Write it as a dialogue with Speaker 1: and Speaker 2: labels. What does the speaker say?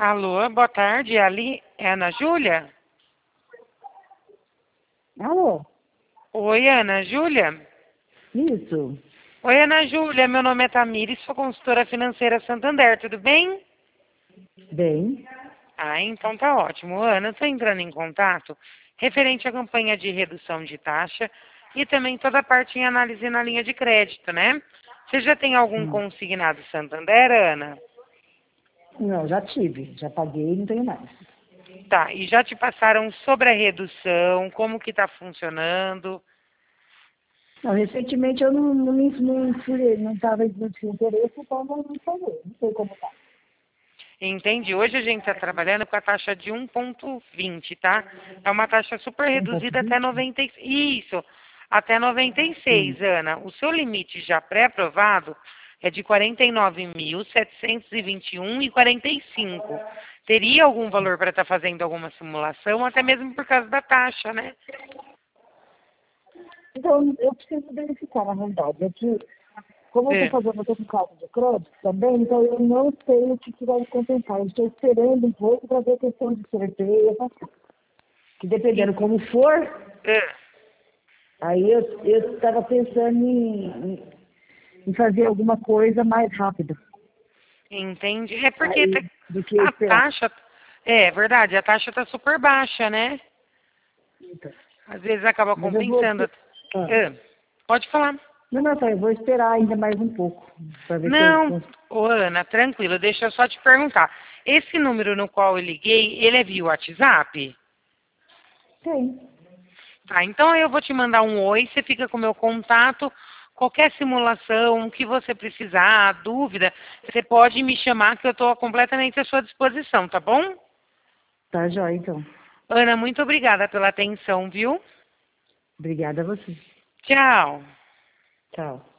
Speaker 1: Alô, boa tarde. Ali é Ana Júlia?
Speaker 2: Alô?
Speaker 1: Oi, Ana Júlia?
Speaker 2: Isso.
Speaker 1: Oi, Ana Júlia. Meu nome é Tamires, sou consultora financeira Santander, tudo bem?
Speaker 2: Bem.
Speaker 1: Ah, então tá ótimo. Ana, estou entrando em contato referente à campanha de redução de taxa e também toda a parte em análise na linha de crédito, né? Você já tem algum
Speaker 2: Hum.
Speaker 1: consignado Santander, Ana?
Speaker 2: Não, já tive. Já paguei e não tenho mais.
Speaker 1: Tá, e já te passaram sobre a redução, como que tá funcionando?
Speaker 2: Não, recentemente eu não estava não tinha interesse, então não paguei. Não sei como tá.
Speaker 1: Entendi. Hoje a gente está trabalhando com a taxa de 1,20, tá? É uma taxa super reduzida até
Speaker 2: 1,20?
Speaker 1: 90, isso, até
Speaker 2: Sim.
Speaker 1: 96, Ana. O seu limite já pré-aprovado é de 49.721,45. Teria algum valor para estar fazendo alguma simulação, até mesmo por causa da taxa, né?
Speaker 2: Então, eu preciso verificar, na realidade. É que, como eu estou
Speaker 1: É.
Speaker 2: fazendo, eu estou com carta de crédito também, então eu não sei o que vai me compensar. Eu estou esperando um pouco para ver a questão de sorteio, essas coisas. Que dependendo como for,
Speaker 1: É.
Speaker 2: aí eu estava pensando em fazer alguma coisa mais rápido.
Speaker 1: Entendi. É porque
Speaker 2: Aí, do que
Speaker 1: a
Speaker 2: esperar.
Speaker 1: taxa, é verdade, a taxa está super baixa, né?
Speaker 2: Então,
Speaker 1: Às vezes acaba
Speaker 2: mas eu vou.
Speaker 1: compensando.
Speaker 2: Ah,
Speaker 1: É. Pode falar.
Speaker 2: não, não, tá, eu vou esperar ainda mais um pouco. Para ver se eu
Speaker 1: Não,
Speaker 2: consigo.
Speaker 1: ô Ana, tranquilo, deixa eu só te perguntar. Esse número no qual eu liguei, ele é via WhatsApp?
Speaker 2: Tem.
Speaker 1: Tá, então eu vou te mandar um oi, você fica com o meu contato. Qualquer simulação que você precisar, dúvida, você pode me chamar que eu estou completamente à sua disposição, tá bom?
Speaker 2: Tá, jóia, então.
Speaker 1: Ana, muito obrigada pela atenção, viu?
Speaker 2: Obrigada a você.
Speaker 1: Tchau.
Speaker 2: Tchau.